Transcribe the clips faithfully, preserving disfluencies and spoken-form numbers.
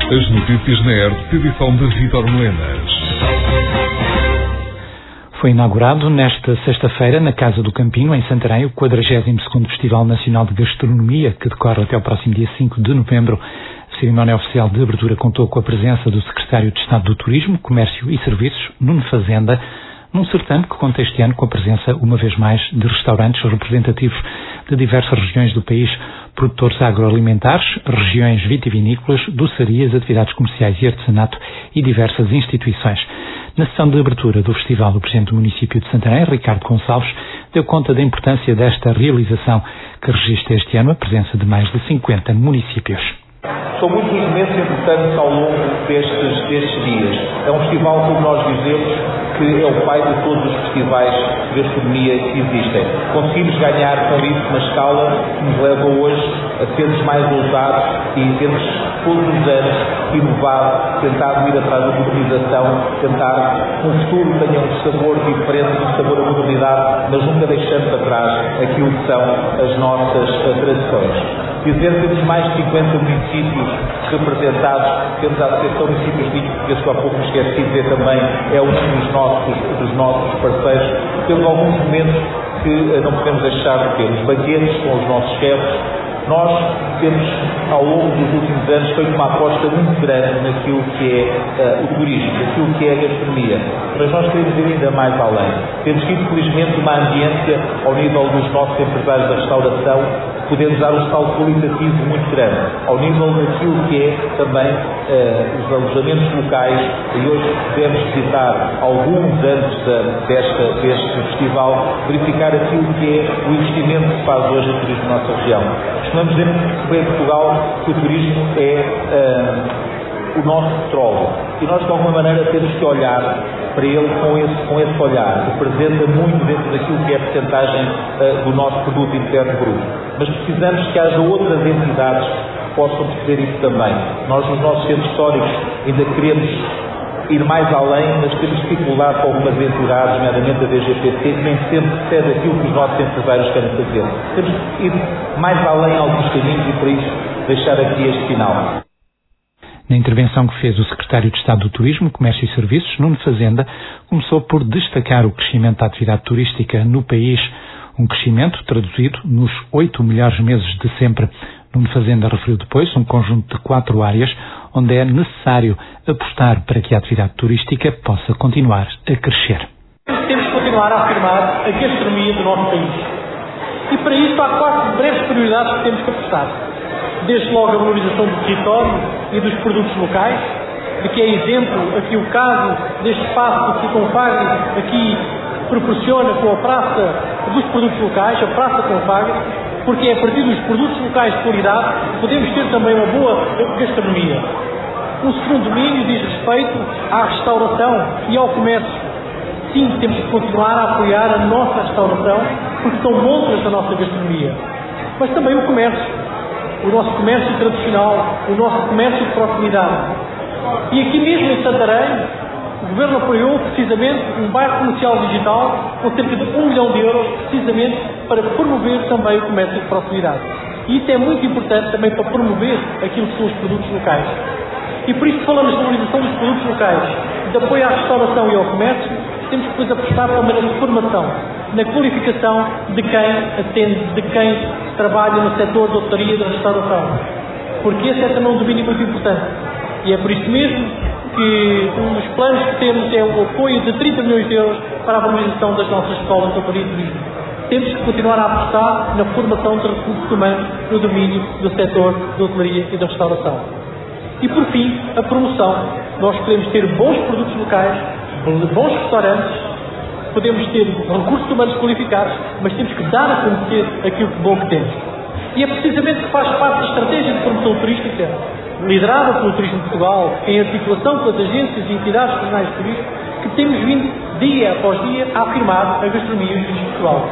As notícias na R T P, edição de Vítor Melenas. Foi inaugurado nesta sexta-feira, na Casa do Campino, em Santarém, o quadragésimo segundo Festival Nacional de Gastronomia, que decorre até o próximo dia cinco de novembro. A cerimónia oficial de abertura contou com a presença do Secretário de Estado do Turismo, Comércio e Serviços, Nuno Fazenda, num certame que conta este ano com a presença, uma vez mais, de restaurantes representativos de diversas regiões do país, produtores agroalimentares, regiões vitivinícolas, doçarias, atividades comerciais e artesanato e diversas instituições. Na sessão de abertura do festival, o Presidente do município de Santarém, Ricardo Gonçalves, deu conta da importância desta realização, que registra este ano a presença de mais de cinquenta municípios. São muitos os momentos importantes ao longo destes, destes dias. É um festival, como nós dizemos, que é o pai de todos os festivais de gastronomia que existem. Conseguimos ganhar com isso uma escala que nos leva hoje a sermos mais ousados e termos todos os anos inovado, tentado ir atrás da modernização, tentar que um futuro tenha um sabor diferente, um sabor da modernidade, mas nunca deixando para trás aquilo que são as nossas tradições. Dizer que temos mais de cinquenta municípios representados, temos a Associação de Municípios Vinícolas, que há pouco me esqueci de dizer também, é um dos nossos, dos nossos parceiros. Temos alguns momentos que não podemos deixar de ter. Os banquetes com os nossos chefes. Nós temos, ao longo dos últimos anos, feito uma aposta muito grande naquilo que é uh, o turismo, naquilo que é a gastronomia. Mas nós queremos ir ainda mais além. Temos tido, felizmente, uma ambiência ao nível dos nossos empresários da restauração, podemos dar um salto qualitativo muito grande, ao nível daquilo que é também uh, os alojamentos locais, e hoje podemos visitar, alguns antes da, desta, deste festival, verificar aquilo que é o investimento que se faz hoje no turismo na nossa região. Costumamos dizer que em Portugal que o turismo é uh, o nosso petróleo, e nós de alguma maneira temos que olhar para ele com esse, com esse olhar, que representa muito dentro daquilo que é a porcentagem uh, do nosso produto interno bruto. Mas precisamos que haja outras entidades que possam perceber isso também. Nós, nos nossos centros históricos, ainda queremos ir mais além, mas temos dificuldade com algumas entidades, nomeadamente a D G P C, que nem sempre percebe aquilo que os nossos empresários querem fazer. Temos que ir mais além alguns caminhos e, por isso, deixar aqui este final. Na intervenção que fez o Secretário de Estado do Turismo, Comércio e Serviços, Nuno Fazenda, começou por destacar o crescimento da atividade turística no país, um crescimento traduzido nos oito melhores meses de sempre. Nuno Fazenda referiu depois um conjunto de quatro áreas onde é necessário apostar para que a atividade turística possa continuar a crescer. Temos que continuar a afirmar a gastronomia do nosso país. E para isso há quatro breves prioridades que temos que apostar. Desde logo a valorização do território e dos produtos locais, de que é exemplo aqui o caso deste espaço que o Confagre aqui proporciona com a Praça dos Produtos Locais, a Praça Confagre, porque é a partir dos produtos locais de qualidade que podemos ter também uma boa gastronomia. Um segundo domínio diz respeito à restauração e ao comércio. Sim, temos que continuar a apoiar a nossa restauração, porque são montras da nossa gastronomia. Mas também o comércio. O nosso comércio tradicional, o nosso comércio de proximidade. E aqui mesmo em Santarém, o Governo apoiou precisamente um bairro comercial digital com cerca de um milhão de euros, precisamente para promover também o comércio de proximidade. E isso é muito importante também para promover aquilo que são os produtos locais. E por isso que falamos de valorização dos produtos locais, de apoio à restauração e ao comércio, temos que depois apostar também na formação, na qualificação de quem atende, de quem trabalha no setor da hotelaria e da restauração. Porque esse é também um domínio muito importante. E é por isso mesmo que um dos planos que temos é o apoio de trinta milhões de euros para a valorização das nossas escolas de hotelaria e turismo. Temos que continuar a apostar na formação de recursos humanos no domínio do setor da hotelaria e da restauração. E por fim, a promoção. Nós queremos ter bons produtos locais, bons restaurantes, podemos ter recursos humanos qualificados, mas temos que dar a conhecer aquilo que bom que temos. E é precisamente que faz parte da estratégia de promoção turística, liderada pelo Turismo de Portugal, em articulação com as agências e entidades regionais de turismo, que temos vindo, dia após dia, a afirmar a gastronomia e o turismo de Portugal.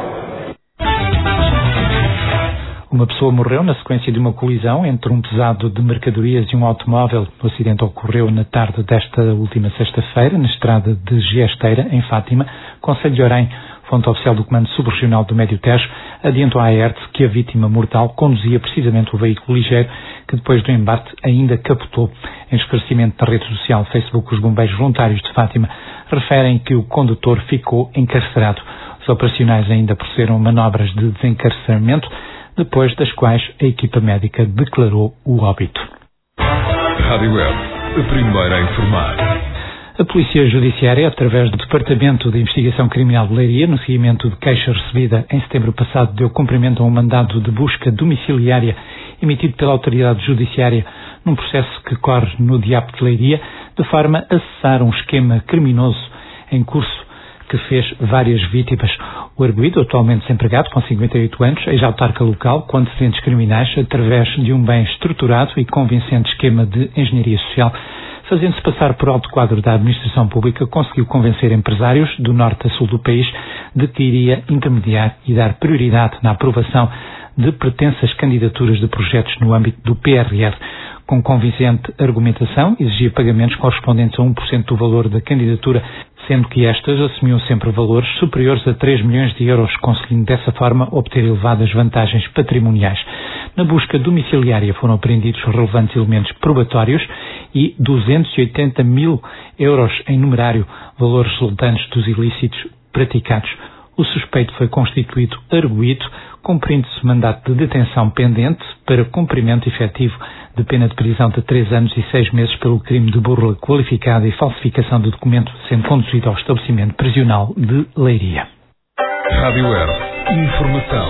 Uma pessoa morreu na sequência de uma colisão entre um pesado de mercadorias e um automóvel. O acidente ocorreu na tarde desta última sexta-feira, na estrada de Giesteira, em Fátima, concelho de Orém. Fonte oficial do Comando Subregional do Médio Tejo adiantou à ERTE que a vítima mortal conduzia precisamente o veículo ligeiro que depois do embate ainda capotou. Em esclarecimento na rede social Facebook, os bombeiros voluntários de Fátima referem que o condutor ficou encarcerado. Os operacionais ainda procederam manobras de desencarceramento, depois das quais a equipa médica declarou o óbito. Rádio ERTE, a primeira a informar. A Polícia Judiciária, através do Departamento de Investigação Criminal de Leiria, no seguimento de queixa recebida em setembro passado, deu cumprimento a um mandado de busca domiciliária emitido pela Autoridade Judiciária num processo que corre no D I A P de Leiria, de forma a cessar um esquema criminoso em curso que fez várias vítimas. O arguido, atualmente desempregado, com cinquenta e oito anos, ex-autarca local, com antecedentes criminais, através de um bem estruturado e convincente esquema de engenharia social, fazendo-se passar por alto quadro da administração pública, conseguiu convencer empresários do norte a sul do país de que iria intermediar e dar prioridade na aprovação de pretensas candidaturas de projetos no âmbito do P R R. Com convincente argumentação, exigia pagamentos correspondentes a um por cento do valor da candidatura, sendo que estas assumiam sempre valores superiores a três milhões de euros, conseguindo dessa forma obter elevadas vantagens patrimoniais. Na busca domiciliária foram apreendidos relevantes elementos probatórios e duzentos e oitenta mil euros em numerário, valores resultantes dos ilícitos praticados. O suspeito foi constituído arguido, cumprindo-se mandato de detenção pendente para cumprimento efetivo de pena de prisão de três anos e seis meses pelo crime de burla qualificada e falsificação de documento, sendo conduzido ao estabelecimento prisional de Leiria. Rádio ERTE, informação.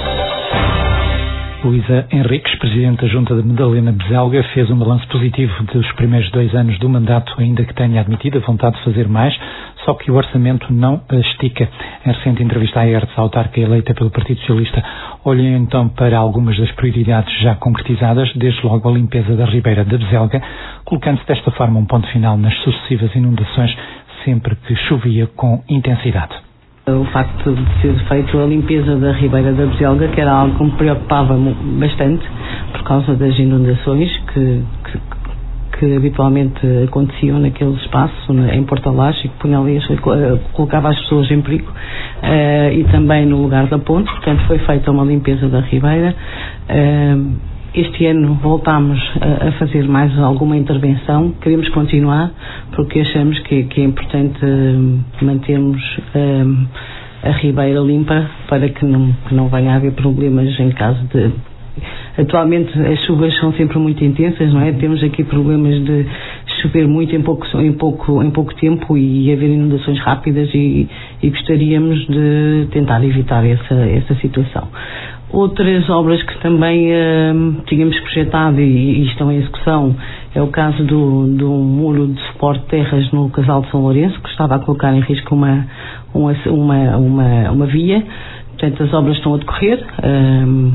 Luísa Henriques, Presidente da Junta de Madalena Bezelga, fez um balanço positivo dos primeiros dois anos do mandato, ainda que tenha admitido a vontade de fazer mais, só que o orçamento não a estica. Em recente entrevista à ERTE, a autarca eleita pelo Partido Socialista olhou então para algumas das prioridades já concretizadas, desde logo a limpeza da Ribeira da Bezelga, colocando-se desta forma um ponto final nas sucessivas inundações sempre que chovia com intensidade. O facto de ser feita a limpeza da Ribeira da Bezelga, que era algo que me preocupava bastante por causa das inundações que, que, que habitualmente aconteciam naquele espaço, em Porto Alage, e que punha ali, colocava as pessoas em perigo, uh, e também no lugar da ponte. Portanto, foi feita uma limpeza da Ribeira. Uh, Este ano voltámos a fazer mais alguma intervenção. Queremos continuar porque achamos que, que é importante mantermos um, a Ribeira limpa para que não, que não venha a haver problemas em caso de... Atualmente as chuvas são sempre muito intensas, não é? Temos aqui problemas de chover muito em pouco, em pouco, em pouco tempo e haver inundações rápidas e, e gostaríamos de tentar evitar essa, essa situação. Outras obras que também uh, tínhamos projetado e, e estão em execução é o caso do, do muro de suporte de terras no Casal de São Lourenço, que estava a colocar em risco uma, uma, uma, uma, uma via. Portanto, as obras estão a decorrer. Uh,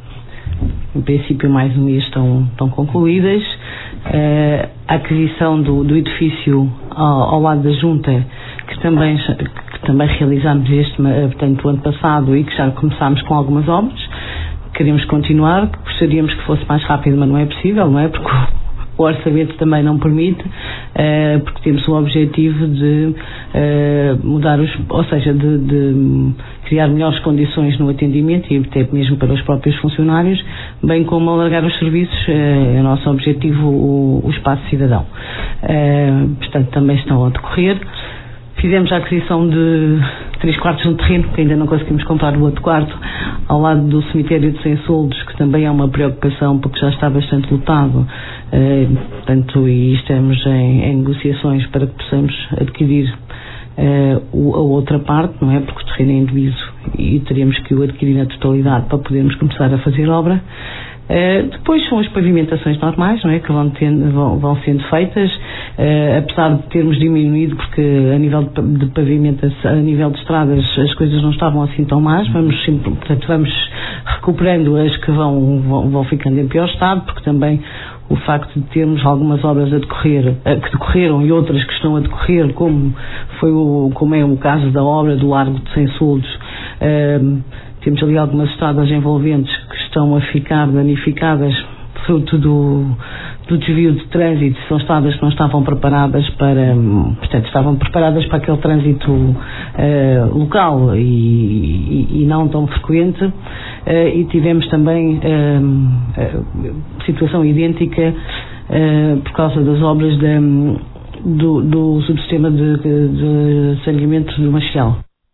em princípio, mais um mês estão, estão concluídas. Uh, a aquisição do, do edifício ao, ao lado da Junta, que também, que também realizámos este, portanto, o ano passado, e que já começámos com algumas obras. Queremos continuar, gostaríamos que fosse mais rápido, mas não é possível, não é? Porque o orçamento também não permite, uh, porque temos o objetivo de uh, mudar os, ou seja, de, de criar melhores condições no atendimento e até mesmo para os próprios funcionários, bem como alargar os serviços. Uh, é o nosso objetivo, o, o espaço cidadão. Uh, portanto, também estão a decorrer. Fizemos a aquisição de três quartos no terreno, que ainda não conseguimos comprar o outro quarto, ao lado do cemitério de Sem Soldos, que também é uma preocupação porque já está bastante lotado. Uh, portanto, e estamos em, em negociações para que possamos adquirir uh, o, a outra parte, não é? Porque o terreno é indiviso e teríamos que o adquirir na totalidade para podermos começar a fazer obra. Uh, depois são as pavimentações normais, não é? Que vão, tendo, vão, vão sendo feitas, uh, apesar de termos diminuído, porque a nível de, de pavimentação, a nível de estradas, as coisas não estavam assim tão más. Vamos sempre, portanto, vamos recuperando as que vão, vão, vão ficando em pior estado, porque também o facto de termos algumas obras a decorrer, uh, que decorreram e outras que estão a decorrer, como, foi o, como é o caso da obra do Largo de Sem Soldos, uh, temos ali algumas estradas envolventes que estão a ficar danificadas fruto do, do desvio de trânsito, são estradas que não estavam preparadas para, portanto, estavam preparadas para aquele trânsito uh, local e, e, e não tão frequente, uh, e tivemos também uh, uh, situação idêntica uh, por causa das obras de, do, do subsistema de, de, de saneamento do Machiel.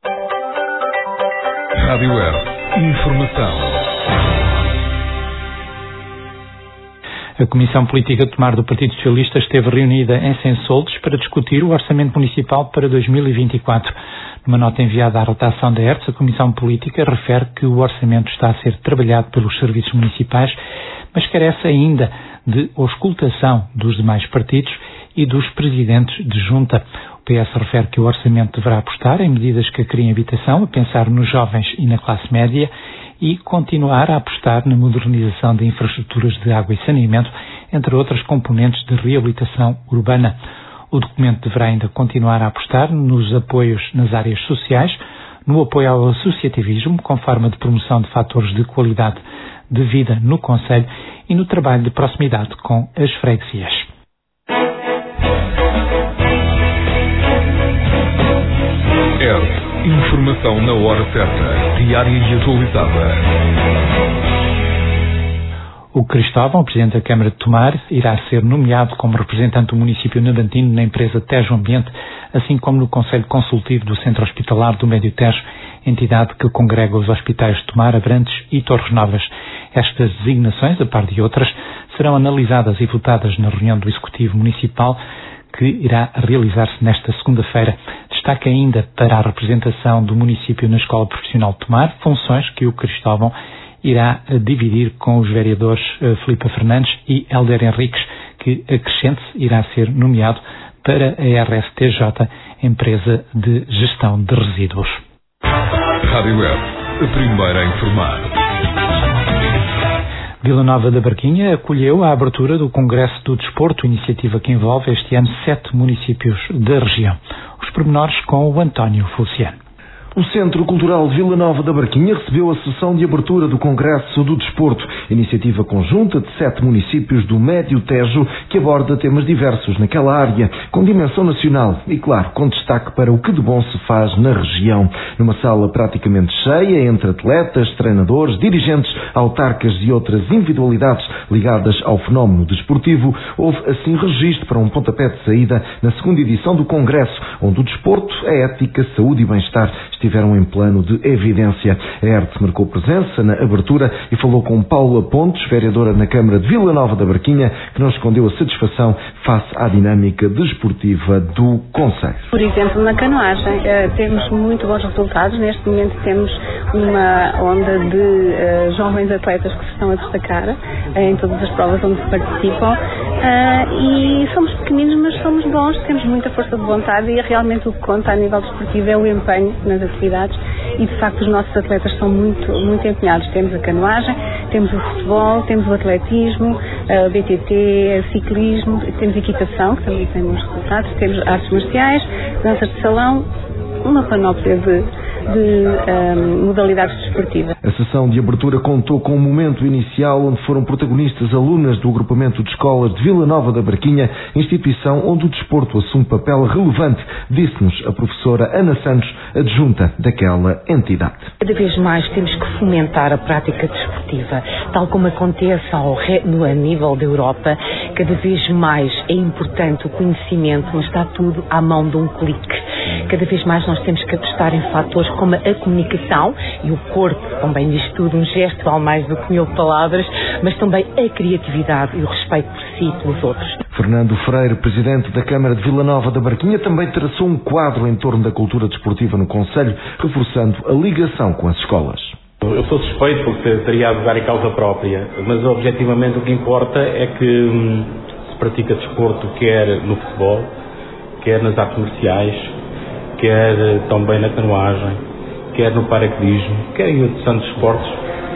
Rádio Web. Informação. A Comissão Política de Tomar do Partido Socialista esteve reunida em Sensoldes para discutir o Orçamento Municipal para dois mil e vinte e quatro. Numa nota enviada à redação da E R T S, a Comissão Política refere que o orçamento está a ser trabalhado pelos serviços municipais, mas carece ainda de auscultação dos demais partidos e dos presidentes de junta. O P S refere que o orçamento deverá apostar em medidas que criem habitação, a pensar nos jovens e na classe média, e continuar a apostar na modernização de infraestruturas de água e saneamento, entre outras componentes de reabilitação urbana. O documento deverá ainda continuar a apostar nos apoios nas áreas sociais, no apoio ao associativismo, com forma de promoção de fatores de qualidade de vida no concelho e no trabalho de proximidade com as freguesias. É informação na hora certa, diária e atualizada. O Cristóvão, o Presidente da Câmara de Tomar, irá ser nomeado como representante do município navantino na empresa Tejo Ambiente, assim como no Conselho Consultivo do Centro Hospitalar do Médio Tejo, entidade que congrega os hospitais de Tomar, Abrantes e Torres Novas. Estas designações, a par de outras, serão analisadas e votadas na reunião do Executivo Municipal, que irá realizar-se nesta segunda-feira. Destaca ainda para a representação do município na Escola Profissional de Tomar, funções que o Cristóvão irá dividir com os vereadores uh, Filipe Fernandes e Hélder Henriques, que, acrescente-se, irá ser nomeado para a R S T J, Empresa de Gestão de Resíduos. Rádio Web, a primeira a informar. Vila Nova da Barquinha acolheu a abertura do Congresso do Desporto, iniciativa que envolve este ano sete municípios da região. Os pormenores com o António Fulciano. O Centro Cultural Vila Nova da Barquinha recebeu a sessão de abertura do Congresso do Desporto, iniciativa conjunta de sete municípios do Médio Tejo que aborda temas diversos naquela área, com dimensão nacional e, claro, com destaque para o que de bom se faz na região. Numa sala praticamente cheia, entre atletas, treinadores, dirigentes, autarcas e outras individualidades ligadas ao fenómeno desportivo, houve assim registro para um pontapé de saída na segunda edição do Congresso, onde o desporto, a ética, saúde e bem-estar estiveram em plano de evidência. A E R T S marcou presença na abertura e falou com Paula Pontes, vereadora na Câmara de Vila Nova da Barquinha, que não escondeu a satisfação face à dinâmica desportiva do concelho. Por exemplo, na canoagem, eh, temos muito bons resultados. Neste momento temos uma onda de eh, jovens atletas que se estão a destacar eh, em todas as provas onde participam, eh, e somos pequeninos, mas somos bons, temos muita força de vontade e realmente o que conta a nível desportivo é o empenho nas atividades e de facto os nossos atletas são muito, muito empenhados. Temos a canoagem, temos o futebol, temos o atletismo, a B T T, o ciclismo, temos equitação, que também tem bons resultados, temos artes marciais, danças de salão, uma panóplia de, de um, modalidades desportivas. A sessão de abertura contou com um momento inicial onde foram protagonistas alunas do agrupamento de escolas de Vila Nova da Barquinha, instituição onde o desporto assume papel relevante, disse-nos a professora Ana Santos, adjunta daquela entidade. Cada vez mais temos que fomentar a prática desportiva, tal como acontece ao re... no, a nível da Europa. Cada vez mais é importante o conhecimento, mas está tudo à mão de um clique. Cada vez mais nós temos que apostar em fatores como a comunicação, e o corpo também diz tudo, um gesto vale mais do que mil palavras, mas também a criatividade e o respeito por si e pelos outros. Fernando Freire, presidente da Câmara de Vila Nova da Barquinha, também traçou um quadro em torno da cultura desportiva no concelho, reforçando a ligação com as escolas. Eu sou suspeito porque estaria a advogar em causa própria, mas objetivamente o que importa é que hum, se pratica desporto quer no futebol, quer nas artes marciais, quer também na canoagem, quer no paraquedismo, quer em outros tantos esportes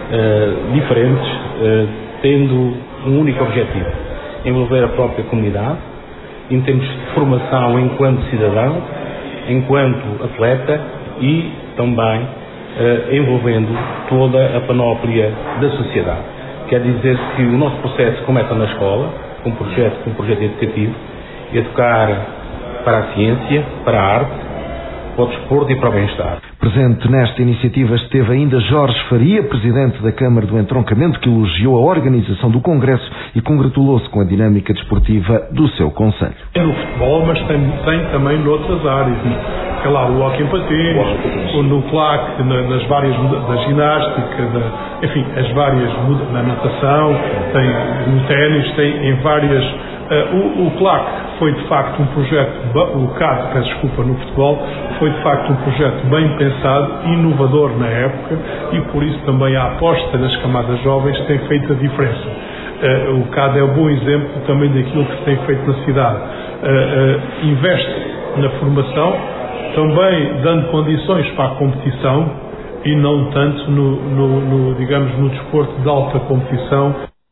uh, diferentes, uh, tendo um único objetivo: envolver a própria comunidade, em termos de formação enquanto cidadão, enquanto atleta e também uh, envolvendo toda a panóplia da sociedade. Quer dizer que o nosso processo começa na escola, com um projeto, com um projeto educativo, educar para a ciência, para a arte, para o desporto e para o bem-estar. Presente nesta iniciativa esteve ainda Jorge Faria, presidente da Câmara do Entroncamento, que elogiou a organização do Congresso e congratulou-se com a dinâmica desportiva do seu concelho. É no futebol, mas tem, tem também noutras áreas. É lá o hóquei em patins, o no claque, na, nas várias, da ginástica, da, enfim, as várias, na natação, tem, no ténis, tem em várias... Uh, o, o claque foi de facto um projeto, o C A D, peço desculpa, no futebol, foi de facto um projeto bem pensado, inovador na época, e por isso também a aposta nas camadas jovens tem feito a diferença. Uh, o C A D é um bom exemplo também daquilo que se tem feito na cidade. Uh, uh, investe na formação, também dando condições para a competição e não tanto no, no, no digamos, no desporto de alta competição.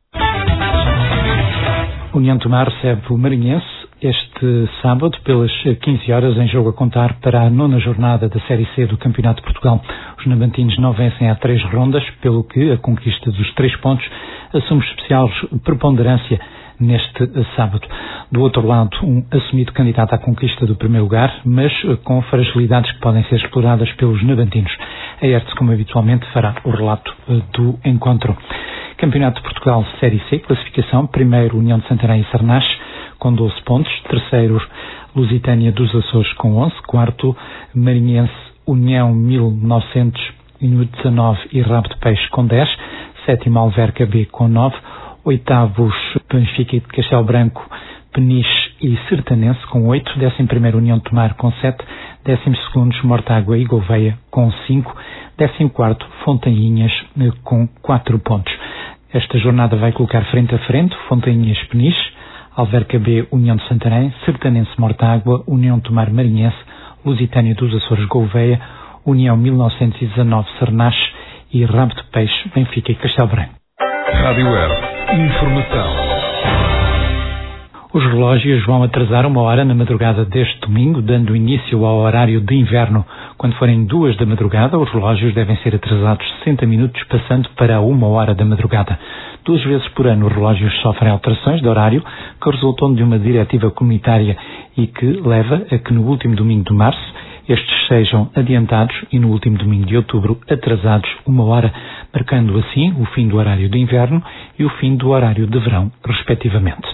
União de Tomar recebe o Marinhense este sábado pelas quinze horas em jogo a contar para a nona jornada da Série C do Campeonato de Portugal. Os nabantinos não vencem há três rondas, pelo que a conquista dos três pontos assume especial preponderância neste sábado. Do outro lado, um assumido candidato à conquista do primeiro lugar, mas com fragilidades que podem ser exploradas pelos nabantinos. A Hertz, como habitualmente, fará o relato do encontro. Campeonato de Portugal Série C, classificação: primeiro União de Santarém e Sarnache com doze pontos, terceiro Lusitânia dos Açores com onze, quarto Marinhense União mil novecentos e dezanove e Rabo de Peixe com dez, sétimo Alverca B com nove, oitavos Benfica de Castelo Branco, Peniche e Sertanense com oito, décimo primeiro União de Tomar com sete, décimo segundo Mortágua e Gouveia com cinco, décimo quarto Fontanhinhas com quatro pontos. Esta jornada vai colocar frente a frente Fontanhinhas Peniche, Alverca B União de Santarém, Sertanense Mortágua, União de Tomar Marinhense, Lusitânia dos Açores Gouveia, União mil novecentos e dezanove Sarnache e Rabo de Peixe Benfica e Castelo Branco. Rádio Hertz. Informação. Os relógios vão atrasar uma hora na madrugada deste domingo, dando início ao horário de inverno. Quando forem duas da madrugada, os relógios devem ser atrasados sessenta minutos, passando para uma hora da madrugada. Duas vezes por ano os relógios sofrem alterações de horário que resultam de uma diretiva comunitária e que leva a que no último domingo de março estes sejam adiantados e no último domingo de outubro atrasados uma hora, marcando assim o fim do horário de inverno e o fim do horário de verão, respectivamente.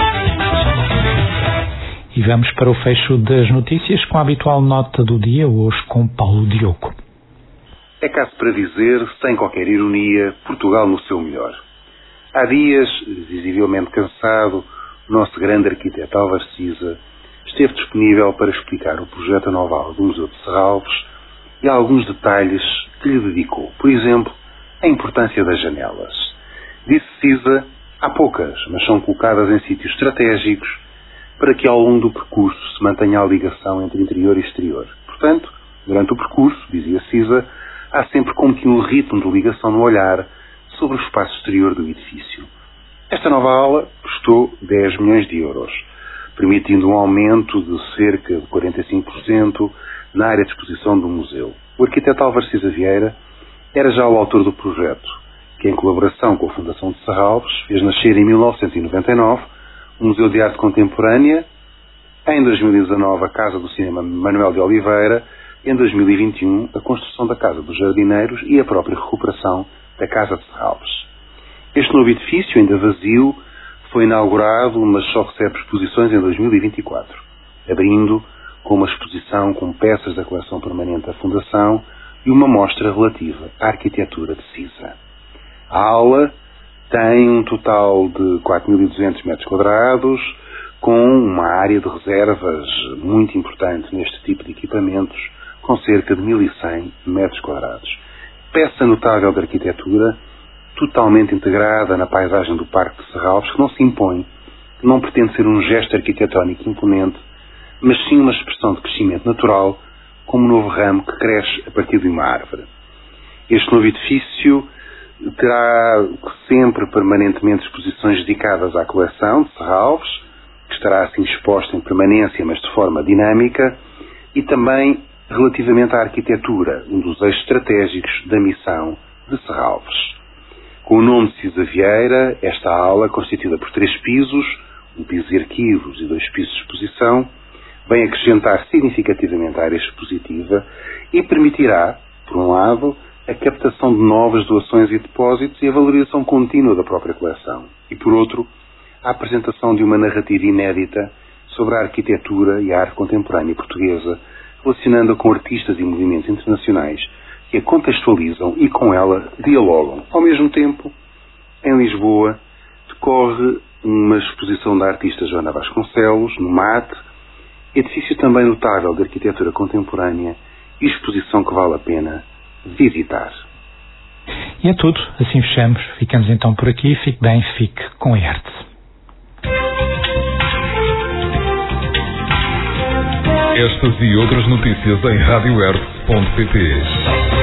E vamos para o fecho das notícias com a habitual nota do dia, hoje com Paulo Diogo. É caso para dizer, sem qualquer ironia, Portugal no seu melhor. Há dias, visivelmente cansado, o nosso grande arquiteto Álvaro Siza esteve disponível para explicar o projeto anual do Museu de Serralves e alguns detalhes que lhe dedicou. Por exemplo, a importância das janelas. Disse Siza, há poucas, mas são colocadas em sítios estratégicos para que ao longo do percurso se mantenha a ligação entre interior e exterior. Portanto, durante o percurso, dizia Siza, há sempre contínuo ritmo de ligação no olhar sobre o espaço exterior do edifício. Esta nova aula custou dez milhões de euros, permitindo um aumento de cerca de quarenta e cinco por cento na área de exposição do museu. O arquiteto Álvaro Siza Vieira era já o autor do projeto, que em colaboração com a Fundação de Serralves fez nascer em mil novecentos e noventa e nove o Museu de Arte Contemporânea, em dois mil e dezanove a Casa do Cinema Manuel de Oliveira, em dois mil e vinte e um a construção da Casa dos Jardineiros e a própria recuperação da Casa de Serralves. Este novo edifício, ainda vazio, foi inaugurado, mas só recebe exposições em dois mil e vinte e quatro, abrindo com uma exposição com peças da coleção permanente da Fundação e uma mostra relativa à arquitetura de Siza. A aula tem um total de quatro mil e duzentos metros quadrados, com uma área de reservas muito importante neste tipo de equipamentos, com cerca de mil e cem metros quadrados. Peça notável de arquitetura, totalmente integrada na paisagem do Parque de Serralves, que não se impõe, que não pretende ser um gesto arquitetónico imponente, mas sim uma expressão de crescimento natural, como um novo ramo que cresce a partir de uma árvore. Este novo edifício terá sempre permanentemente exposições dedicadas à coleção de Serralves, que estará assim exposta em permanência, mas de forma dinâmica, e também relativamente à arquitetura, um dos eixos estratégicos da missão de Serralves. Com o nome de Cisa Vieira, esta ala, constituída por três pisos, um piso de arquivos e dois pisos de exposição, vem acrescentar significativamente à área expositiva e permitirá, por um lado, a captação de novas doações e depósitos e a valorização contínua da própria coleção. E, por outro, a apresentação de uma narrativa inédita sobre a arquitetura e a arte contemporânea portuguesa, relacionando-a com artistas e movimentos internacionais que a contextualizam e com ela dialogam. Ao mesmo tempo, em Lisboa, decorre uma exposição da artista Joana Vasconcelos, no M A T, edifício também notável de arquitetura contemporânea e exposição que vale a pena visitar. E é tudo, assim fechamos. Ficamos então por aqui. Fique bem, fique com a arte. Estas e outras notícias em rádio arte ponto pt.